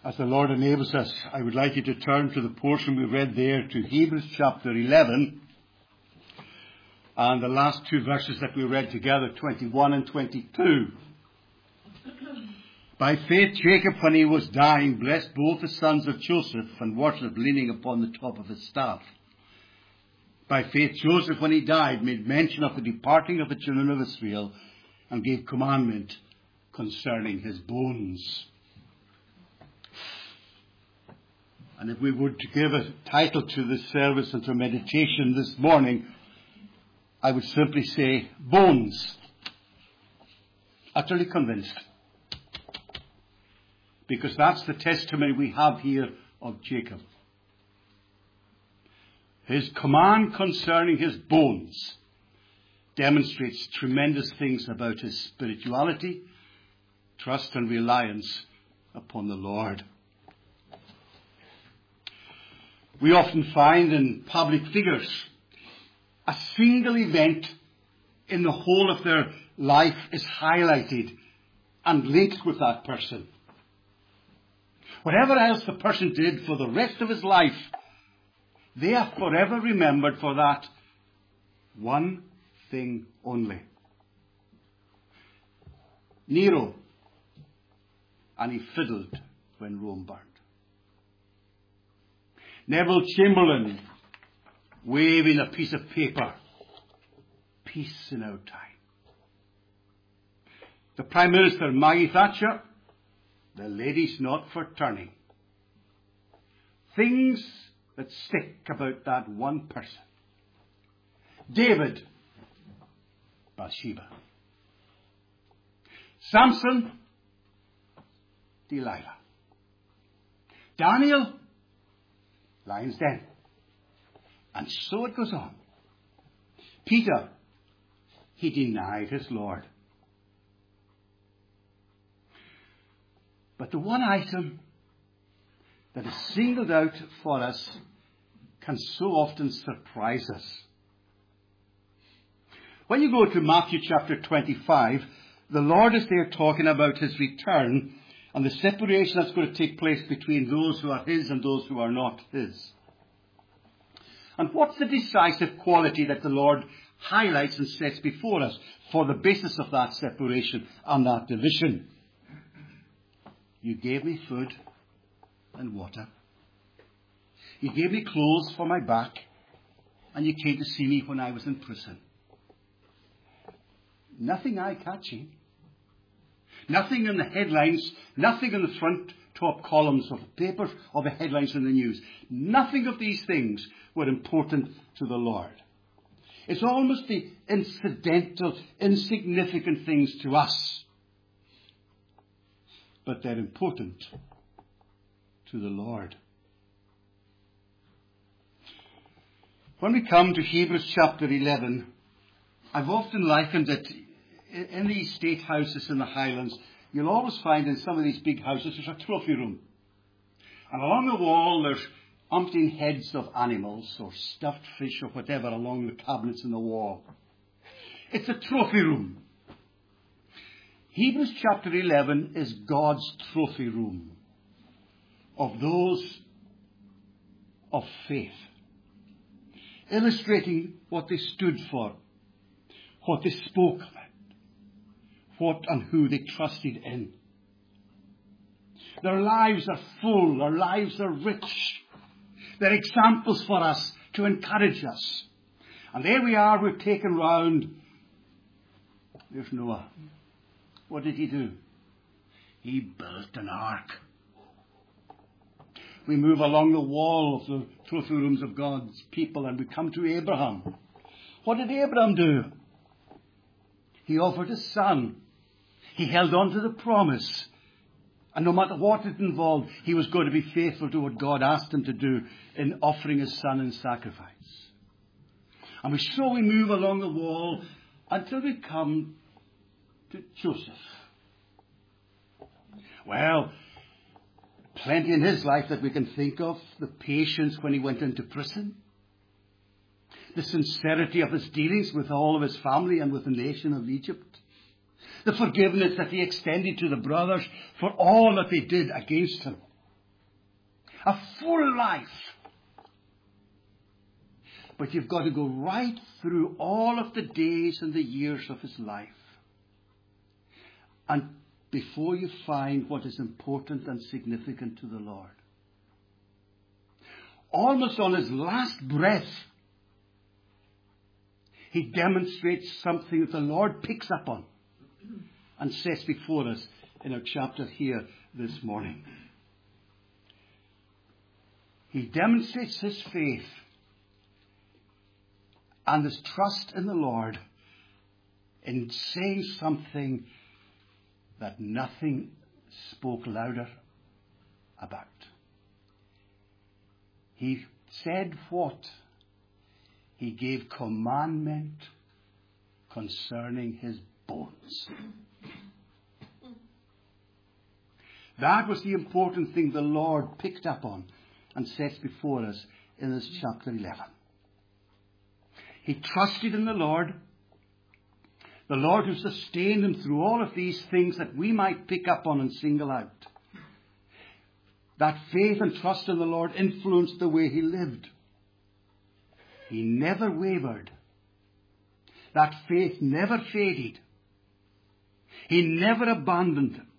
As the Lord enables us, I would like you to turn to the portion we read there, to Hebrews chapter 11, and the last two verses that we read together, 21 and 22. By faith, Jacob, when he was dying, blessed both the sons of Joseph and worshipped, leaning upon the top of his staff. By faith, Joseph, when he died, made mention of the departing of the children of Israel and gave commandment concerning his bones. And if we were to give a title to this service and to meditation this morning, I would simply say, bones. Utterly convinced. Because that's the testimony we have here of Jacob. His command concerning his bones demonstrates tremendous things about his spirituality, trust and reliance upon the Lord. We often find in public figures a single event in the whole of their life is highlighted and linked with that person. Whatever else the person did for the rest of his life, they are forever remembered for that one thing only. Nero, and he fiddled when Rome burned. Neville Chamberlain, waving a piece of paper. Peace in our time. The Prime Minister, Maggie Thatcher, the lady's not for turning. Things that stick about that one person. David, Bathsheba. Samson, Delilah. Daniel, lion's den. And so it goes on. Peter, he denied his Lord. But the one item that is singled out for us can so often surprise us. When you go to Matthew chapter 25, the Lord is there talking about his return and the separation that's going to take place between those who are his and those who are not his. And what's the decisive quality that the Lord highlights and sets before us for the basis of that separation and that division? You gave me food and water. You gave me clothes for my back, and you came to see me when I was in prison. Nothing eye-catching. Nothing in the headlines, nothing in the front top columns of the papers or the headlines in the news. Nothing of these things were important to the Lord. It's almost the incidental, insignificant things to us. But they're important to the Lord. When we come to Hebrews chapter 11, I've often likened it in these state houses in the Highlands. You'll always find in some of these big houses there's a trophy room. And along the wall there's umpteen heads of animals or stuffed fish or whatever along the cabinets in the wall. It's a trophy room. Hebrews chapter 11 is God's trophy room of those of faith, illustrating what they stood for, what they spoke about, what and who they trusted in. Their lives are full, their lives are rich. They're examples for us to encourage us. And there we are, we're taken round. There's Noah. What did he do? He built an ark. We move along the wall of the trophy rooms of God's people and we come to Abraham. What did Abraham do? He offered his son. He held on to the promise. And no matter what it involved, he was going to be faithful to what God asked him to do in offering his son in sacrifice. And so we move along the wall until we come to Joseph. Well, plenty in his life that we can think of. The patience when he went into prison. The sincerity of his dealings with all of his family and with the nation of Egypt. The forgiveness that he extended to the brothers for all that they did against him. a full life. But you've got to go right through all of the days and the years of his life. And before you find what is important and significant to the Lord. Almost on his last breath, he demonstrates something that the Lord picks up on and sets before us in our chapter here this morning. He demonstrates his faith and his trust in the Lord in saying something that nothing spoke louder about. He said what? He gave commandment concerning his bones. That was the important thing the Lord picked up on and sets before us in this chapter 11. He trusted in the Lord who sustained him through all of these things that we might pick up on and single out. That faith and trust in the Lord influenced the way he lived. He never wavered. That faith never faded. He never abandoned him.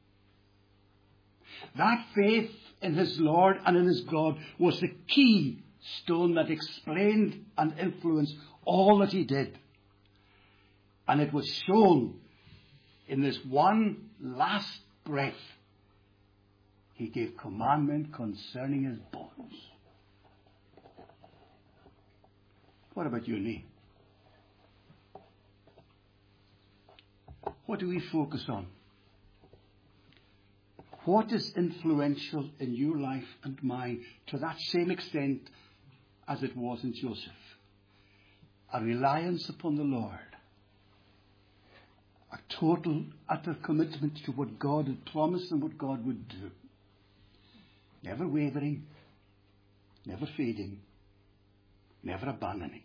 That faith in his Lord and in his God was the key stone that explained and influenced all that he did. And it was shown in this one last breath. He gave commandment concerning his bones. What about you and me? What do we focus on? What is influential in your life and mine to that same extent as it was in Joseph? A reliance upon the Lord. A total, utter commitment to what God had promised and what God would do. Never wavering, never fading, never abandoning.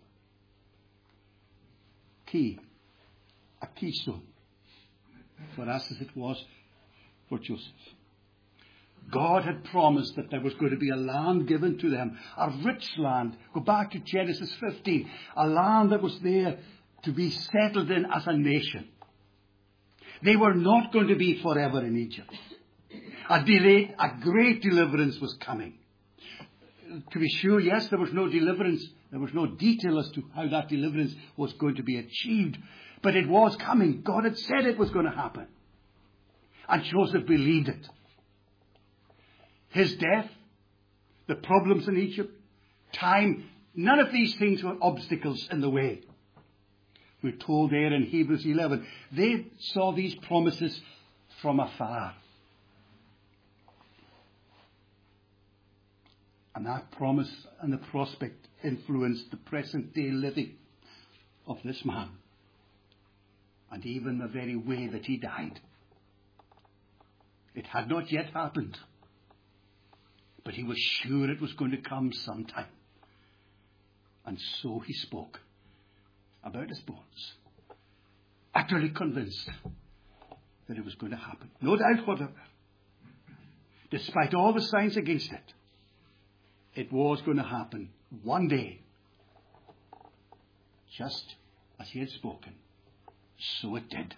A keystone for us as it was for Joseph. God had promised that there was going to be a land given to them, a rich land. Go back to Genesis 15, a land that was there to be settled in as a nation. They were not going to be forever in Egypt. A great deliverance was coming. To be sure, yes, there was no deliverance. There was no detail as to how that deliverance was going to be achieved. But it was coming. God had said it was going to happen. And Joseph believed it. His death, the problems in Egypt, time, none of these things were obstacles in the way. We're told there in Hebrews 11, they saw these promises from afar. And that promise and the prospect influenced the present day living of this man. And even the very way that he died. It had not yet happened. But he was sure it was going to come sometime. And so he spoke about his bones. Utterly convinced that it was going to happen. No doubt whatever. Despite all the signs against it. It was going to happen one day. Just as he had spoken. So it did.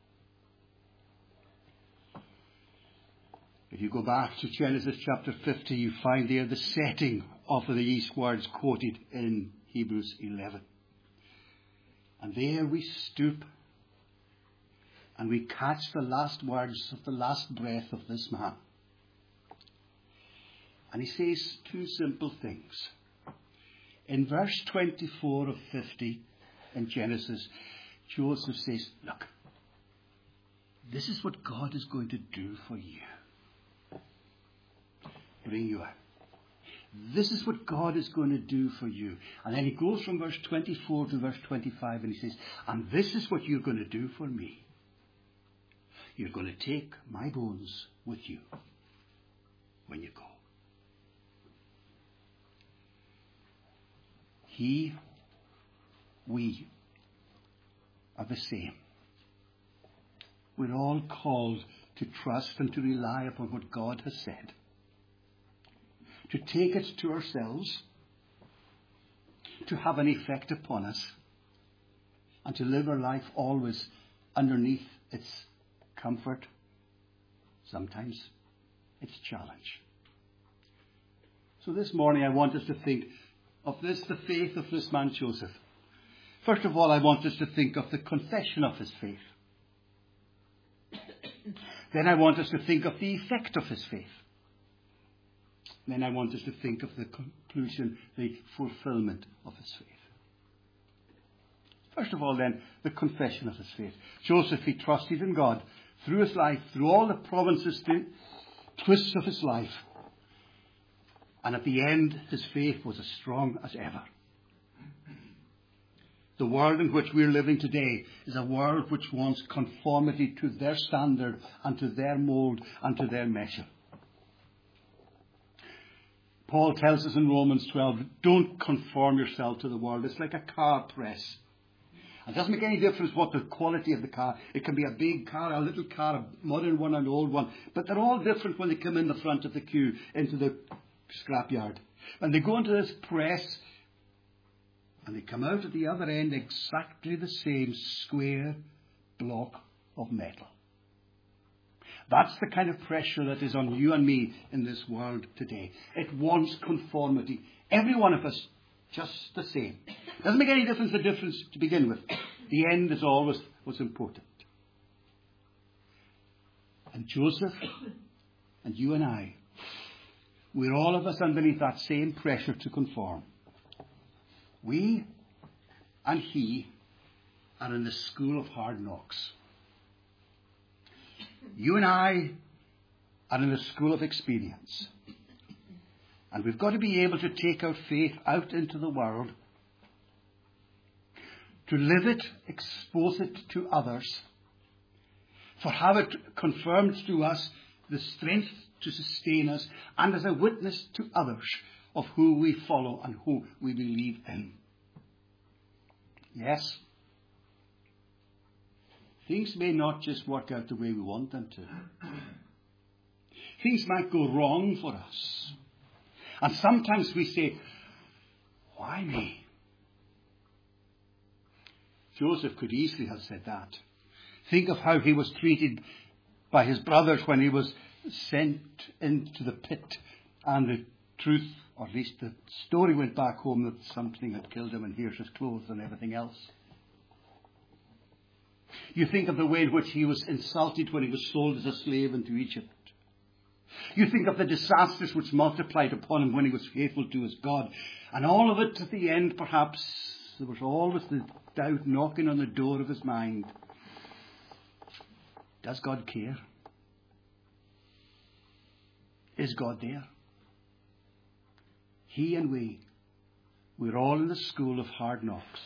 If you go back to Genesis chapter 50, you find there the setting of these words quoted in Hebrews 11. And there we stoop and we catch the last words of the last breath of this man. And he says two simple things. In verse 24 of 50 in Genesis, Joseph says, look, this is what God is going to do for you. Bring you out. This is what God is going to do for you. And then he goes from verse 24 to verse 25 and he says, and this is what you're going to do for me. You're going to take my bones with you when you go. We are the same. We're all called to trust and to rely upon what God has said. to take it to ourselves, to have an effect upon us, and to live our life always underneath its comfort, sometimes its challenge. So this morning I want us to think of this, the faith of this man Joseph. First of all, I want us to think of the confession of his faith. Then I want us to think of the effect of his faith. Then I want us to think of the conclusion, the fulfillment of his faith. First of all, then, the confession of his faith. Joseph, he trusted in God through his life, through all the provinces, the twists of his life. And at the end, his faith was as strong as ever. The world in which we're living today is a world which wants conformity to their standard and to their mould and to their measure. Paul tells us in Romans 12, don't conform yourself to the world. It's like a car press. It doesn't make any difference what the quality of the car. It can be a big car, a little car, a modern one, an old one. But they're all different when they come in the front of the queue into the scrapyard. When they go into this press, and they come out at the other end exactly the same square block of metal. That's the kind of pressure that is on you and me in this world today. It wants conformity. Every one of us, just the same. Doesn't make any difference the difference to begin with. The end is always what's important. And Joseph, and you and I, we're all of us underneath that same pressure to conform. We and he are in the school of hard knocks. You and I are in the school of experience. And we've got to be able to take our faith out into the world, to live it, expose it to others, for have it confirmed to us the strength to sustain us, and as a witness to others of who we follow and who we believe in. Yes, things may not just work out the way we want them to. Things might go wrong for us. And sometimes we say, why me? Joseph could easily have said that. Think of how he was treated by his brothers when he was sent into the pit, and the truth, or at least the story, went back home that something had killed him, and here's his clothes and everything else. You think of the way in which he was insulted when he was sold as a slave into Egypt. You think of the disasters which multiplied upon him when he was faithful to his God. And all of it at the end, perhaps, there was always the doubt knocking on the door of his mind. Does God care? Is God there? He and we're all in the school of hard knocks.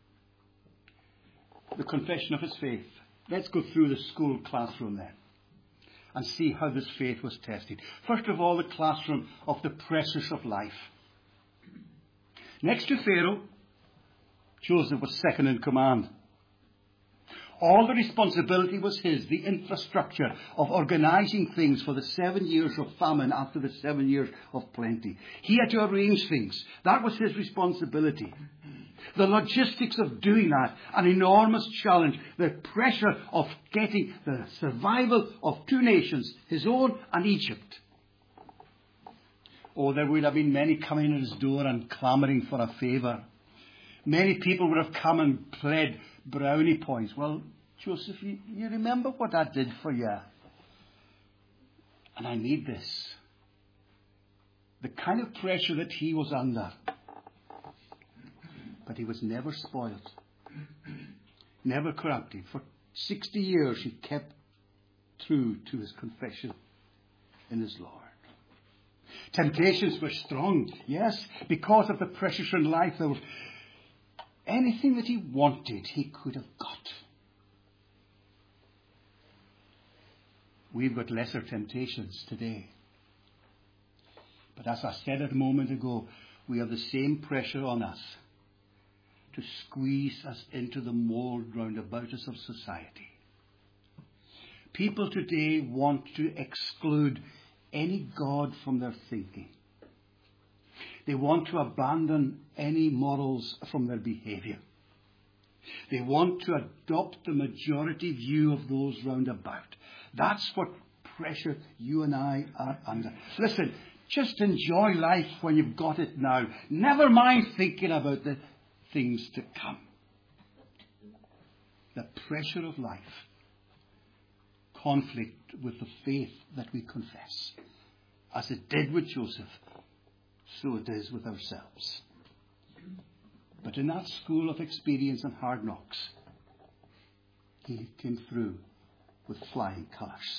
The confession of his faith. Let's go through the school classroom then and see how this faith was tested. First of all, the classroom of the pressures of life. Next to Pharaoh, Joseph was second in command. All the responsibility was his, the infrastructure of organizing things for the 7 years of famine after the 7 years of plenty. He had to arrange things. That was his responsibility. The logistics of doing that, an enormous challenge. The pressure of getting the survival of two nations, his own and Egypt. Oh, there would have been many coming at his door and clamouring for a favour. Many people would have come and pled brownie points. Well, Joseph, you remember what that did for you? And I need this. The kind of pressure that he was under. But he was never spoiled. Never corrupted. For 60 years he kept true to his confession in his Lord. Temptations were strong, yes, because of the pressures in life. There was anything that he wanted, he could have got. We've got lesser temptations today. But as I said a moment ago, we have the same pressure on us to squeeze us into the mould round about us of society. People today want to exclude any God from their thinking. They want to abandon any morals from their behaviour. They want to adopt the majority view of those round about. That's what pressure you and I are under. Listen, just enjoy life when you've got it now. Never mind thinking about the things to come. The pressure of life, conflict with the faith that we confess. As it did with Joseph, so it is with ourselves. But in that school of experience and hard knocks, he came through with flying colours.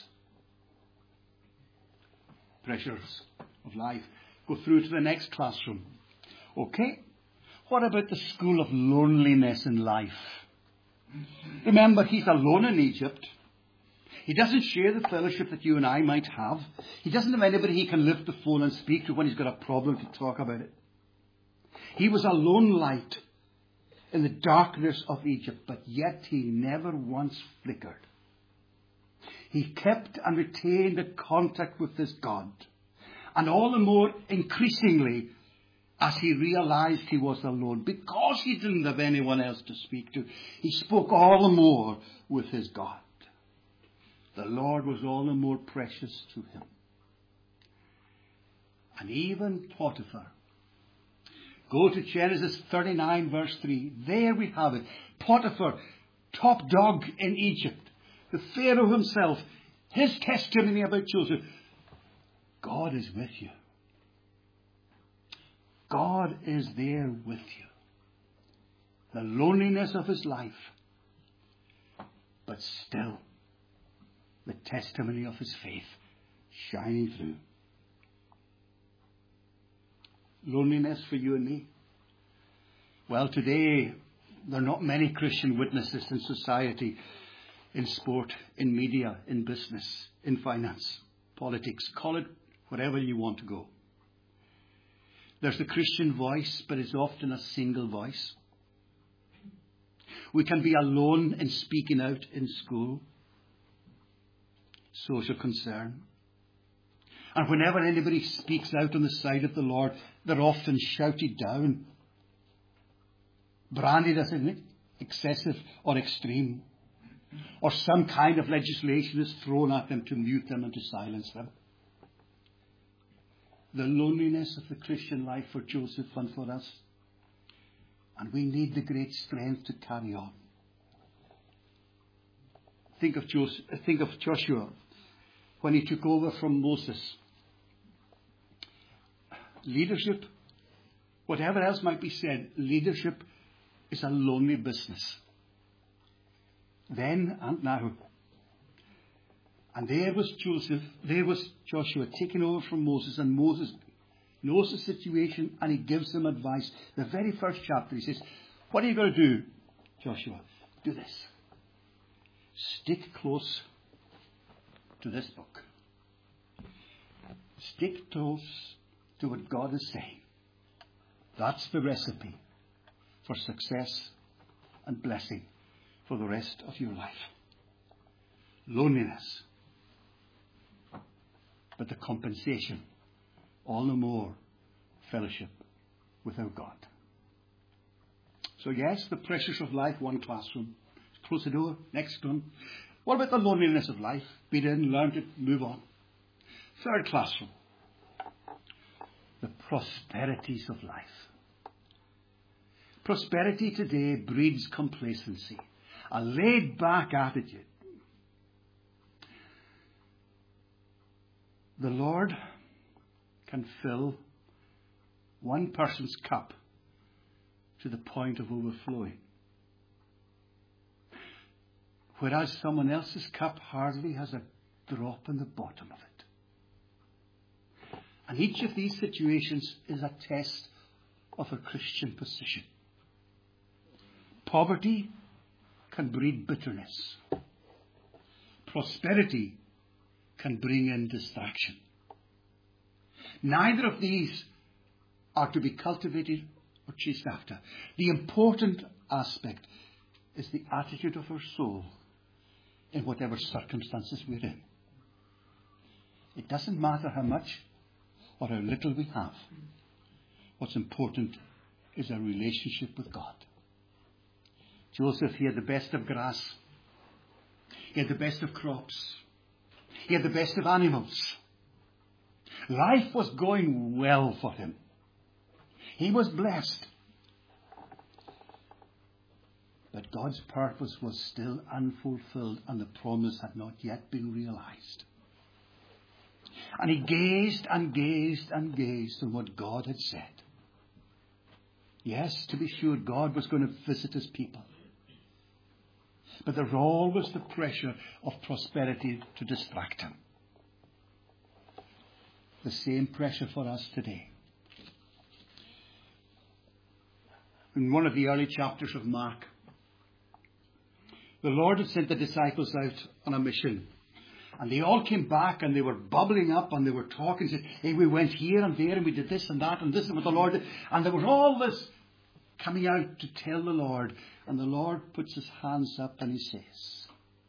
Pressures of life. Go through to the next classroom. Okay? What about the school of loneliness in life? Remember, he's alone in Egypt. He doesn't share the fellowship that you and I might have. He doesn't have anybody he can lift the phone and speak to when he's got a problem to talk about it. He was a lone light in the darkness of Egypt, but yet he never once flickered. He kept and retained a contact with his God, and all the more increasingly as he realized he was alone. Because he didn't have anyone else to speak to, he spoke all the more with his God. The Lord was all the more precious to him. And even Potiphar. Go to Genesis 39 verse 3. There we have it. Potiphar, top dog in Egypt. The Pharaoh himself. His testimony about Joseph. God is with you. God is there with you. The loneliness of his life. But still, the testimony of his faith shining through. Loneliness for you and me. Well, today, there are not many Christian witnesses in society, in sport, in media, in business, in finance, politics. Call it whatever you want to go. There's the Christian voice, but it's often a single voice. We can be alone in speaking out in school. Social concern. And whenever anybody speaks out on the side of the Lord, they're often shouted down, branded as excessive or extreme, or some kind of legislation is thrown at them to mute them and to silence them. The loneliness of the Christian life for Joseph and for us. And we need the great strength to carry on. Think of Joshua when he took over from Moses. Leadership, whatever else might be said, leadership is a lonely business. Then and now. And there was Joshua taking over from Moses, and Moses knows the situation and he gives them advice. The very first chapter he says, what are you going to do, Joshua? Do this. Stick close to this book. Stick close to what God is saying. That's the recipe for success and blessing for the rest of your life. Loneliness. But the compensation, all the more, fellowship with our God. So yes, the pressures of life, one classroom. Close the door, next one. What about the loneliness of life? Beat in, learned it, move on. Third classroom. The prosperities of life. Prosperity today breeds complacency. A laid-back attitude. The Lord can fill one person's cup to the point of overflowing, whereas someone else's cup hardly has a drop in the bottom of it. And each of these situations is a test of a Christian position. Poverty can breed bitterness. Prosperity can bring in distraction. Neither of these are to be cultivated or chased after. The important aspect is the attitude of our soul in whatever circumstances we're in. It doesn't matter how much or how little we have. What's important is a relationship with God. Joseph, he had the best of grass. He had the best of crops. He had the best of animals. Life was going well for him. He was blessed. But God's purpose was still unfulfilled, and the promise had not yet been realized. And he gazed and gazed and gazed on what God had said. Yes, to be sure, God was going to visit his people. But there was always the pressure of prosperity to distract him. The same pressure for us today. In one of the early chapters of Mark, the Lord had sent the disciples out on a mission. And they all came back and they were bubbling up and they were talking. Said, hey, we went here and there and we did this and that and this is what the Lord did. And there was all this coming out to tell the Lord. And the Lord puts his hands up and he says,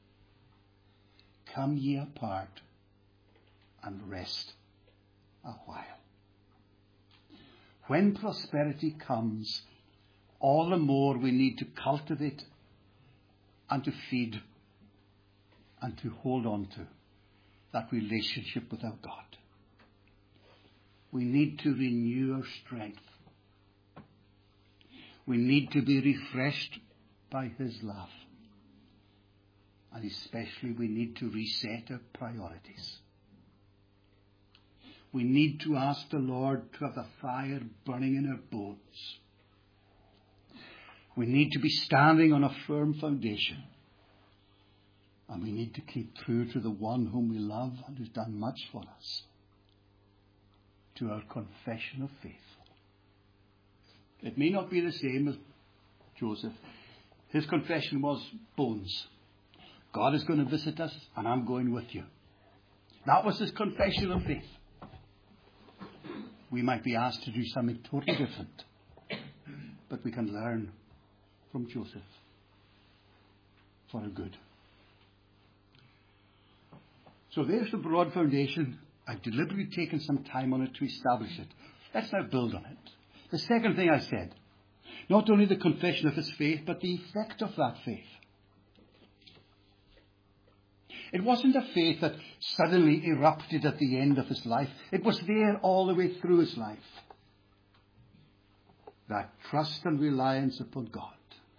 come ye apart and rest a while. When prosperity comes, all the more we need to cultivate and to feed and to hold on to that relationship with our God. We need to renew our strength. We need to be refreshed by his love. And especially we need to reset our priorities. We need to ask the Lord to have the fire burning in our bones. We need to be standing on a firm foundation. And we need to keep true to the one whom we love and who's done much for us. To our confession of faith. It may not be the same as Joseph. His confession was bones. God is going to visit us and I'm going with you. That was his confession of faith. We might be asked to do something totally different. But we can learn from Joseph for our good. So there's the broad foundation. I've deliberately taken some time on it to establish it. Let's now build on it. The second thing I said, not only the confession of his faith, but the effect of that faith. It wasn't a faith that suddenly erupted at the end of his life. It was there all the way through his life. That trust and reliance upon God.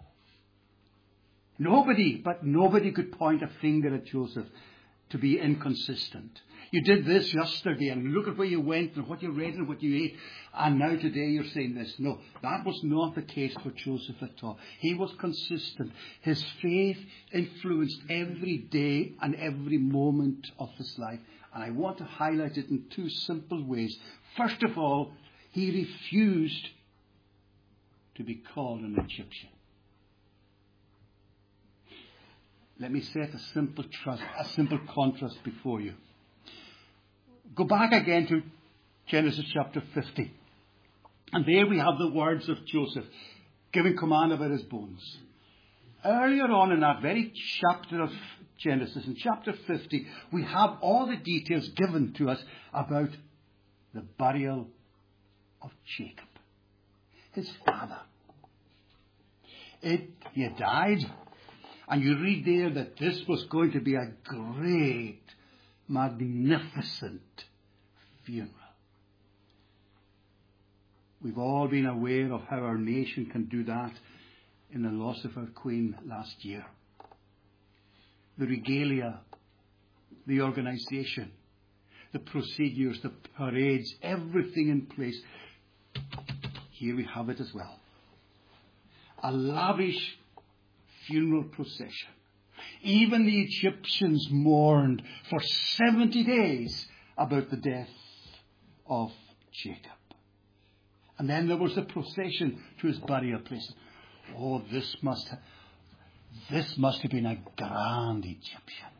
Nobody could point a finger at Joseph to be inconsistent. You did this yesterday and look at where you went and what you read and what you ate. And now today you're saying this. No, that was not the case for Joseph at all. He was consistent. His faith influenced every day and every moment of his life. And I want to highlight it in two simple ways. First of all, he refused to be called an Egyptian. Let me set a simple contrast before you. Go back again to Genesis chapter 50. And there we have the words of Joseph giving command about his bones. Earlier on in that very chapter of Genesis, in chapter 50, we have all the details given to us about the burial of Jacob, his father. He had died. And you read there that this was going to be a great, magnificent funeral. We've all been aware of how our nation can do that in the loss of our Queen last year. The regalia, the organisation, the procedures, the parades, everything in place. Here we have it as well. A lavish funeral procession. Even the Egyptians mourned for 70 days about the death of Jacob. And then there was the procession to his burial place. Oh, this must have been a grand Egyptian.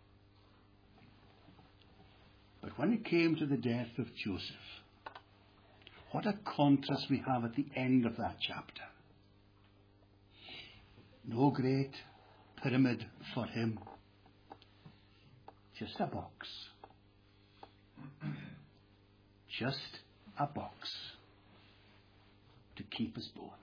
But when it came to the death of Joseph, what a contrast we have at the end of that chapter. No great pyramid for him. Just a box. Just a box. to keep his bones.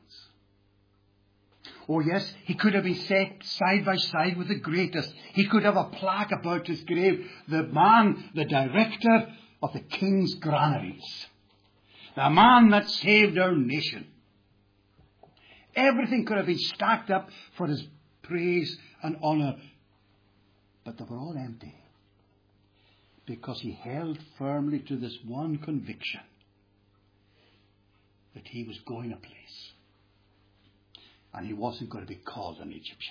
Oh yes, he could have been set side by side with the greatest. He could have a plaque about his grave. The man, the director of the king's granaries. The man that saved our nation. Everything could have been stacked up for his praise and honour. But they were all empty. Because he held firmly to this one conviction. That he was going a place. And he wasn't going to be called an Egyptian.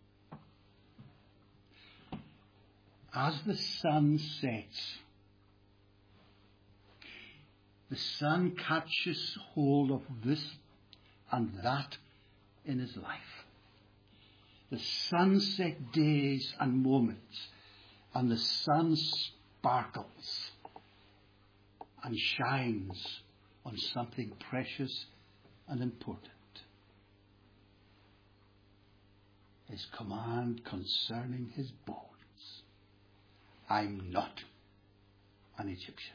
As the sun sets, the sun catches hold of this and that in his life. The sunset days and moments, and the sun sparkles and shines on something precious and important. His command concerning his bones. I'm not an Egyptian.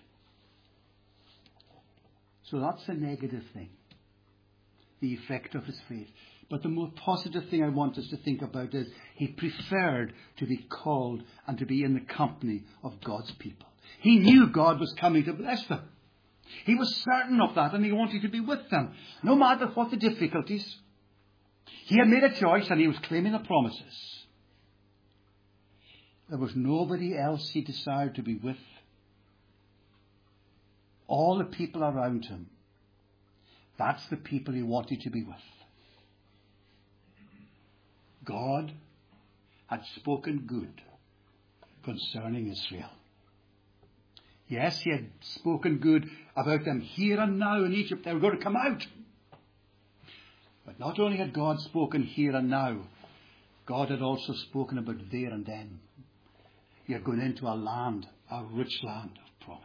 So that's a negative thing. The effect of his faith. But the more positive thing I want us to think about is he preferred to be called and to be in the company of God's people. He knew God was coming to bless them. He was certain of that and he wanted to be with them. No matter what the difficulties. He had made a choice and he was claiming the promises. There was nobody else he desired to be with. All the people around him. That's the people he wanted to be with. God had spoken good concerning Israel. Yes, he had spoken good about them here and now in Egypt. They were going to come out. But not only had God spoken here and now, God had also spoken about there and then. You're going into a land, a rich land of promise.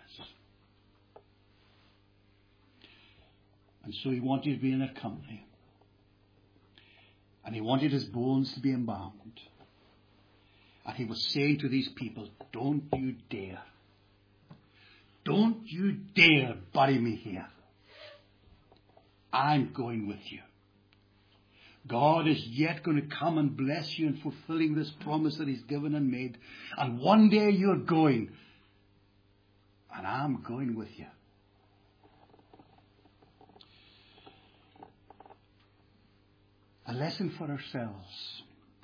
And so he wanted to be in their company. And he wanted his bones to be embalmed. And he was saying to these people, don't you dare. Don't you dare bury me here. I'm going with you. God is yet going to come and bless you in fulfilling this promise that he's given and made. And one day you're going. And I'm going with you. A lesson for ourselves.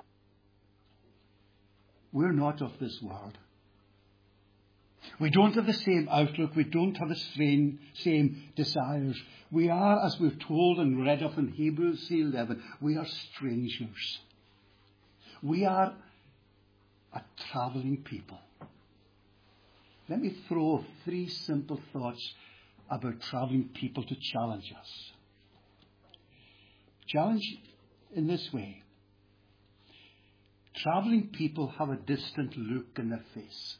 We're not of this world. We don't have the same outlook. We don't have the same desires. We are, as we're told and read of in Hebrews 11, we are strangers. We are a travelling people. Let me throw 3 simple thoughts about travelling people to challenge us. Challenge in this way. Travelling people have a distant look in their face.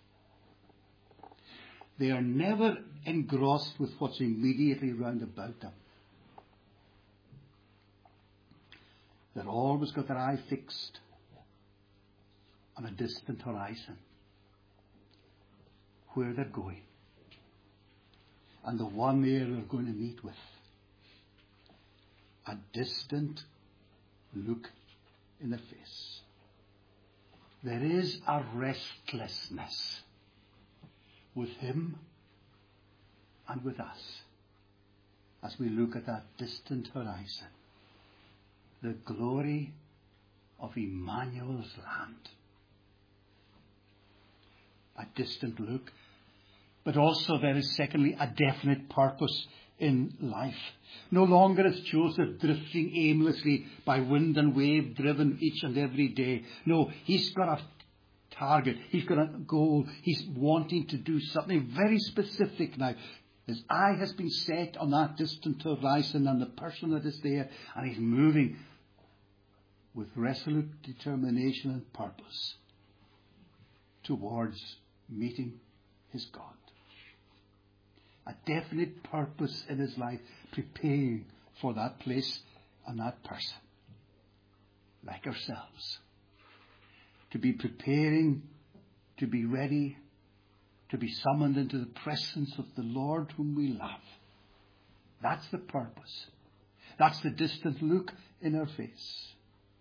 They are never engrossed with what's immediately round about them. They've always got their eye fixed on a distant horizon, where they're going, and the one there they're going to meet with. A distant look in the face. There is a restlessness with him and with us as we look at that distant horizon. The glory of Emmanuel's land. A distant look. But also there is secondly a definite purpose in life. No longer is Joseph drifting aimlessly by wind and wave driven each and every day. No, he's got a target. He's got a goal. He's wanting to do something very specific now. His eye has been set on that distant horizon and the person that is there, and he's moving with resolute determination and purpose towards meeting his God. A definite purpose in his life, preparing for that place and that person. Like ourselves. To be preparing, to be ready, to be summoned into the presence of the Lord whom we love. That's the purpose. That's the distant look in our face.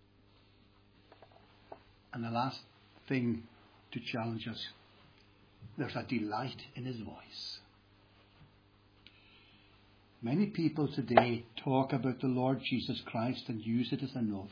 And the last thing to challenge us, there's a delight in his voice. Many people today talk about the Lord Jesus Christ and use it as an oath.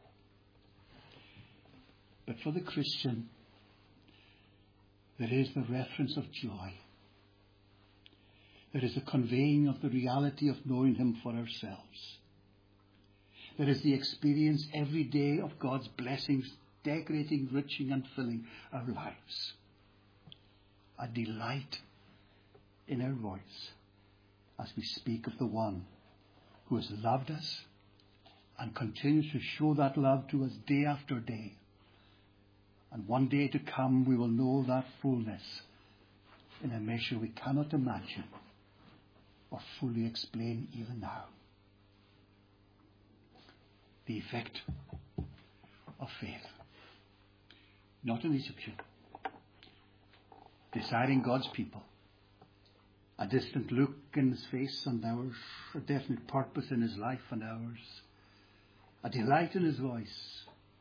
But for the Christian, there is the reference of joy. There is the conveying of the reality of knowing him for ourselves. There is the experience every day of God's blessings, decorating, enriching and filling our lives. A delight in our voice as we speak of the one who has loved us and continues to show that love to us day after day. And one day to come we will know that fullness in a measure we cannot imagine or fully explain even now. The effect of faith. Not an Egyptian. Desiring God's people. A distant look in his face and ours. A definite purpose in his life and ours. A delight in his voice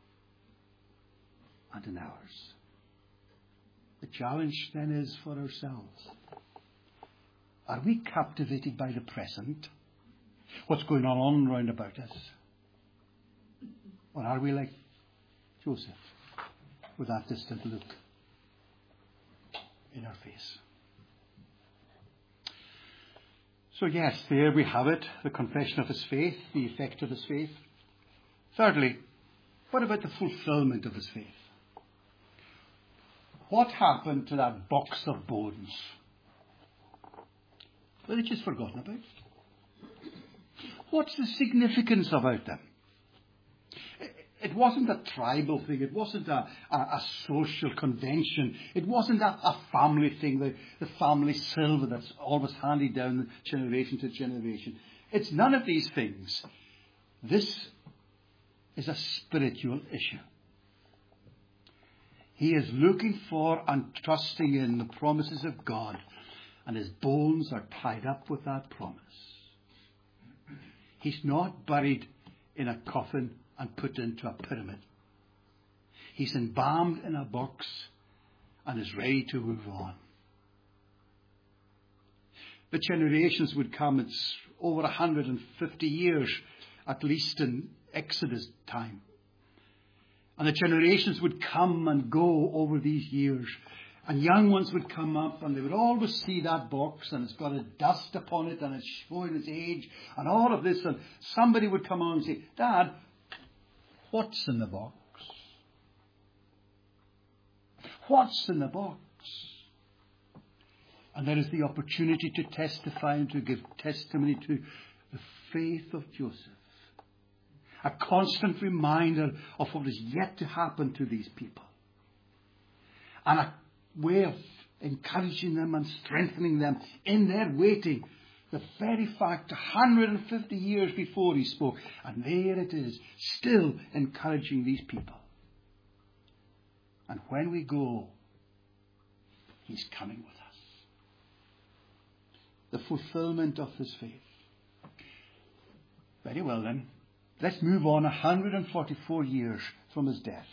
and in ours. The challenge then is for ourselves. Are we captivated by the present? What's going on round about us? Or are we like Joseph with that distant look in our face? So yes, there we have it, the confession of his faith, the effect of his faith. Thirdly, what about the fulfillment of his faith? What happened to that box of bones? Were they just forgotten about? What's the significance about them? It wasn't a tribal thing. It wasn't a social convention. It wasn't a family thing, the family silver that's always handed down generation to generation. It's none of these things. This is a spiritual issue. He is looking for and trusting in the promises of God, and his bones are tied up with that promise. He's not buried in a coffin and put into a pyramid. He's embalmed in a box and is ready to move on. The generations would come. It's over 150 years, at least in Exodus time. And the generations would come and go over these years. And young ones would come up and they would always see that box and it's got a dust upon it and it's showing its age and all of this. And somebody would come on and say, Dad, what's in the box? What's in the box? And there is the opportunity to testify and to give testimony to the faith of Joseph. A constant reminder of what is yet to happen to these people. And a way of encouraging them and strengthening them in their waiting. The very fact 150 years before he spoke. And there it is, still encouraging these people. And when we go, he's coming with us. The fulfillment of his faith. Very well then. Let's move on 144 years from his death.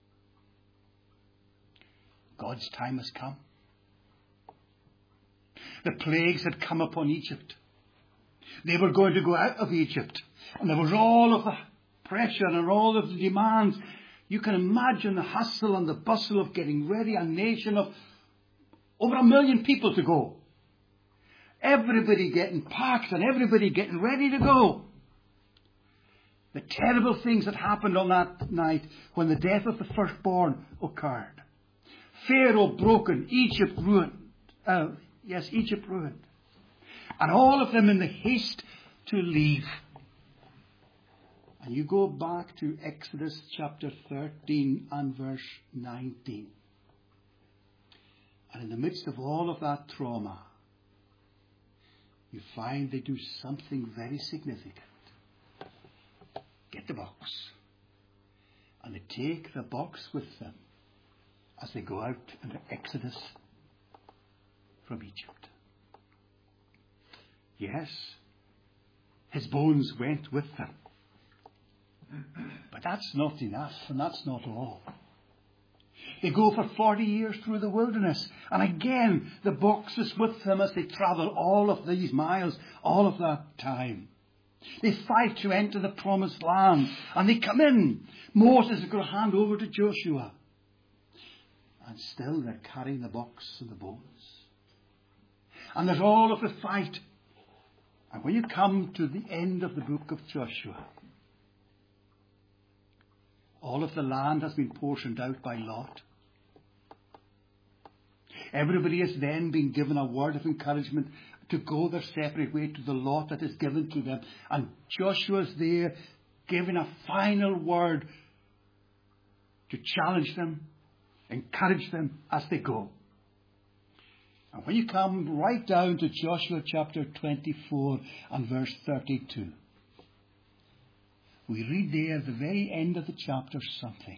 God's time has come. The plagues had come upon Egypt. They were going to go out of Egypt. And there was all of the pressure and all of the demands. You can imagine the hustle and the bustle of getting ready, a nation of over 1 million people to go. Everybody getting packed and everybody getting ready to go. The terrible things that happened on that night when the death of the firstborn occurred. Pharaoh broken, Egypt ruined. Egypt ruined. And all of them in the haste to leave. And you go back to Exodus chapter 13 and verse 19. And in the midst of all of that trauma, you find they do something very significant. Get the box. And they take the box with them as they go out into Exodus from Egypt. Yes, His bones went with them. But that's not enough, and that's not all. They go for 40 years through the wilderness, and again the box is with them as they travel all of these miles, all of that time. They fight to enter the promised land, and they come in. Moses is going to hand over to Joshua. And still they're carrying the box and the bones. And there's all of the fight. And when you come to the end of the book of Joshua, all of the land has been portioned out by lot. Everybody has then been given a word of encouragement to go their separate way to the lot that is given to them. And Joshua's there giving a final word to challenge them, encourage them as they go. And when you come right down to Joshua chapter 24 and verse 32, we read there at the very end of the chapter something.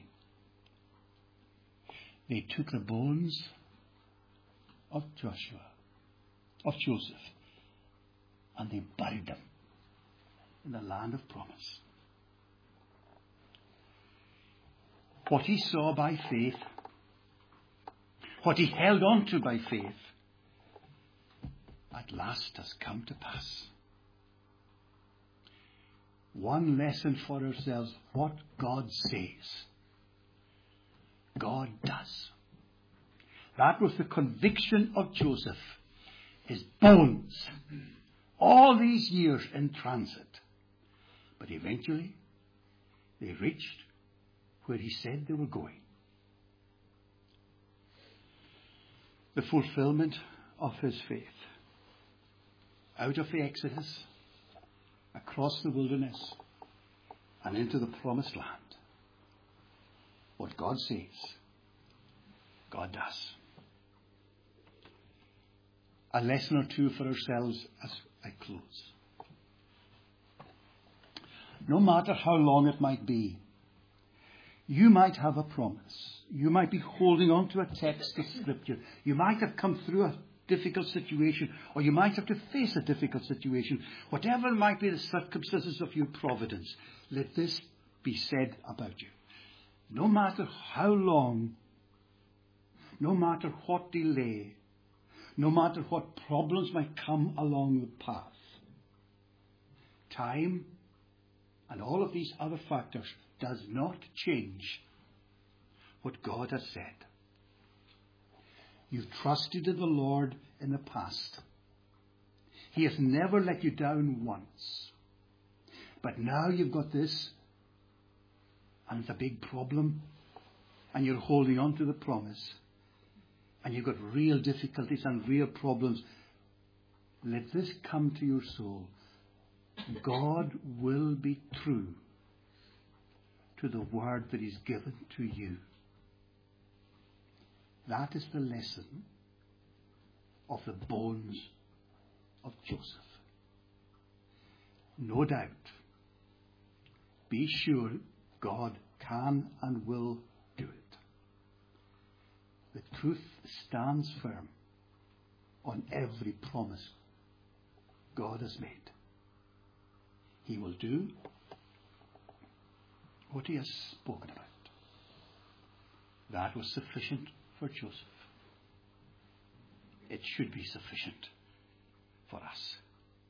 They took the bones of Joseph, and they buried them in the land of promise. What he saw by faith, what he held on to by faith, at last has come to pass. One lesson for ourselves: what God says, God does. That was the conviction of Joseph. His bones, all these years in transit. But eventually, they reached where he said they were going. The fulfillment of his faith. Out of the Exodus, across the wilderness, and into the promised land. What God says, God does. A lesson or two for ourselves as I close. No matter how long it might be, you might have a promise. You might be holding on to a text of Scripture. You might have come through a difficult situation, or you might have to face a difficult situation. Whatever might be the circumstances of your providence, let this be said about you. No matter how long, no matter what delay, no matter what problems might come along the path, time and all of these other factors does not change what God has said. You've trusted in the Lord in the past. He has never let you down once. But now you've got this, and it's a big problem, and you're holding on to the promise, and you've got real difficulties and real problems. Let this come to your soul. God will be true to the word that He's given to you. That is the lesson of the bones of Joseph. No doubt, be sure God can and will do it. The truth stands firm on every promise God has made. He will do what He has spoken about. That was sufficient for Joseph. It should be sufficient for us.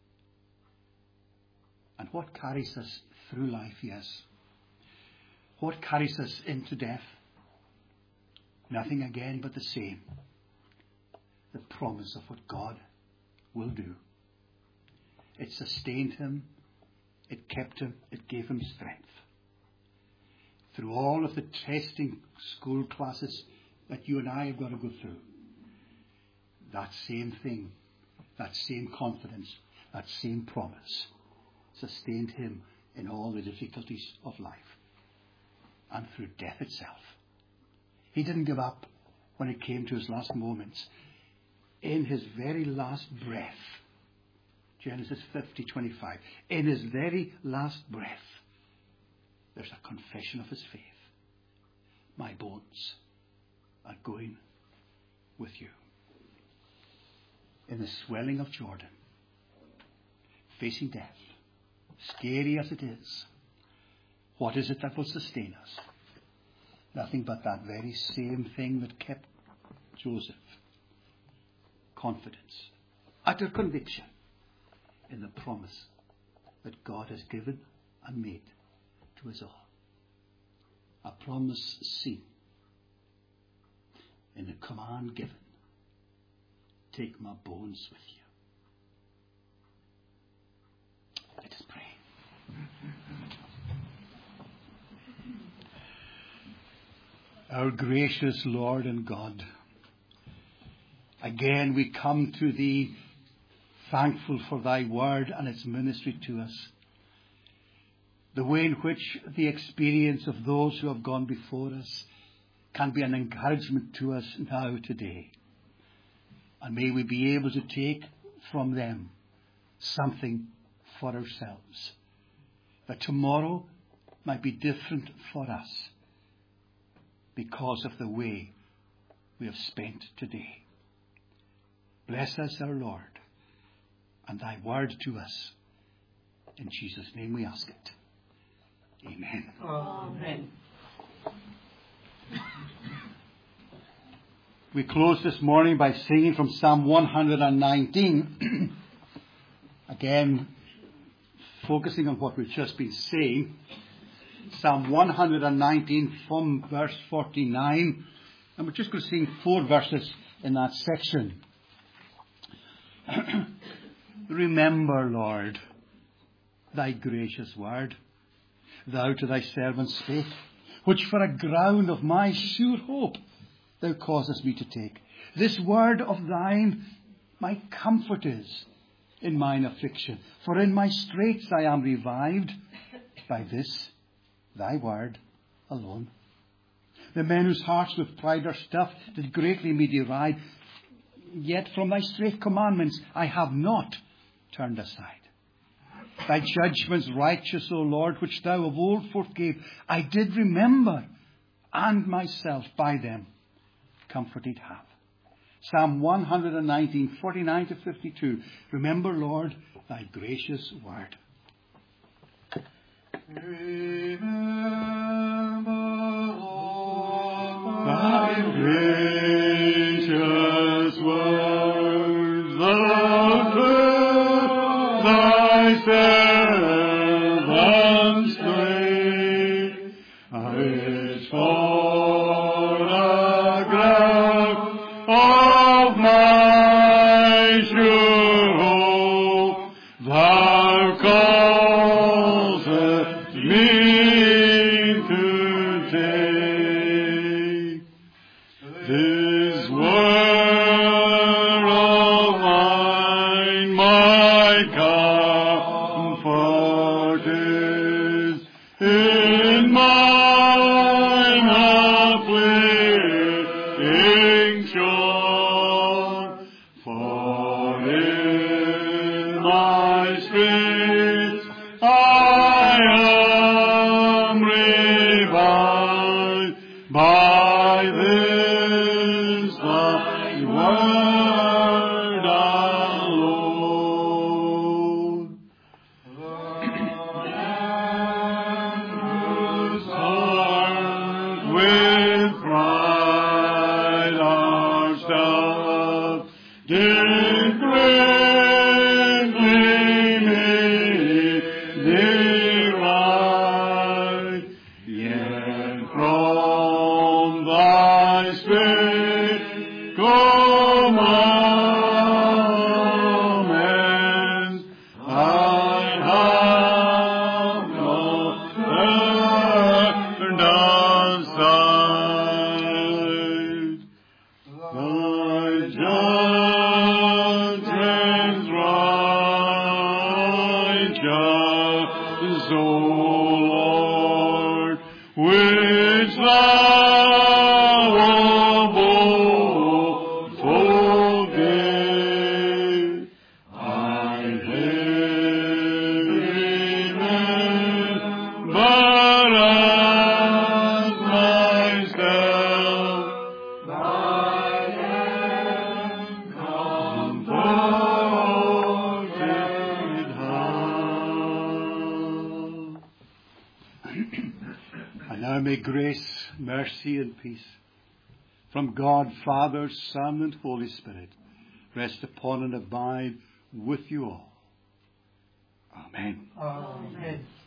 And what carries us through life, yes. What carries us into death? Nothing again but the same. The promise of what God will do. It sustained him. It kept him. It gave him strength. Through all of the testing school classes that you and I have got to go through, that same thing, that same confidence, that same promise sustained him in all the difficulties of life and through death itself. He didn't give up when it came to his last moments. In his very last breath, Genesis 50:25, in his very last breath, there's a confession of his faith. My bones are going with you. In the swelling of Jordan, facing death, scary as it is, what is it that will sustain us? Nothing but that very same thing that kept Joseph. Confidence, utter conviction in the promise that God has given and made to us all. A promise seen in the command given. Take my bones with you. Let us pray. Our gracious Lord and God, again we come to Thee, thankful for Thy word and its ministry to us. The way in which the experience of those who have gone before us can be an encouragement to us now today. And may we be able to take from them something for ourselves, that tomorrow might be different for us because of the way we have spent today. Bless us, our Lord, and Thy word to us. In Jesus' name we ask it. Amen. Amen. We close this morning by singing from Psalm 119. Again, focusing on what we've just been saying. Psalm 119 from verse 49. And we're just going to sing 4 verses in that section. Remember, Lord, Thy gracious word, Thou to Thy servant spake, which for a ground of my sure hope Thou causest me to take. This word of Thine my comfort is in mine affliction. For in my straits I am revived by this Thy word alone. The men whose hearts with pride are stuffed did greatly me deride. Yet from Thy straight commandments I have not turned aside. Thy judgments righteous, O Lord, which Thou of old forgave, I did remember, and myself by them comforted have. Psalm 119, 49 to 52. Remember, Lord, Thy gracious word. Remember, Lord, Thy gracious word, Thou to Thy servant spake, which for a ground of my sure hope Thou causest me to take. This word of Thine my comfort is in mine afflicting sure. For in my straits I am revived by this Thy word alone. Whose heart with pride are stuffed, did greatly me deride. Yet from Thy straight commandments I have not turned aside. Thy judgments righteous, O Lord, which Thou of And now may grace, mercy, and peace from God, Father, Son, and Holy Spirit rest upon and abide with you all. Amen. Amen.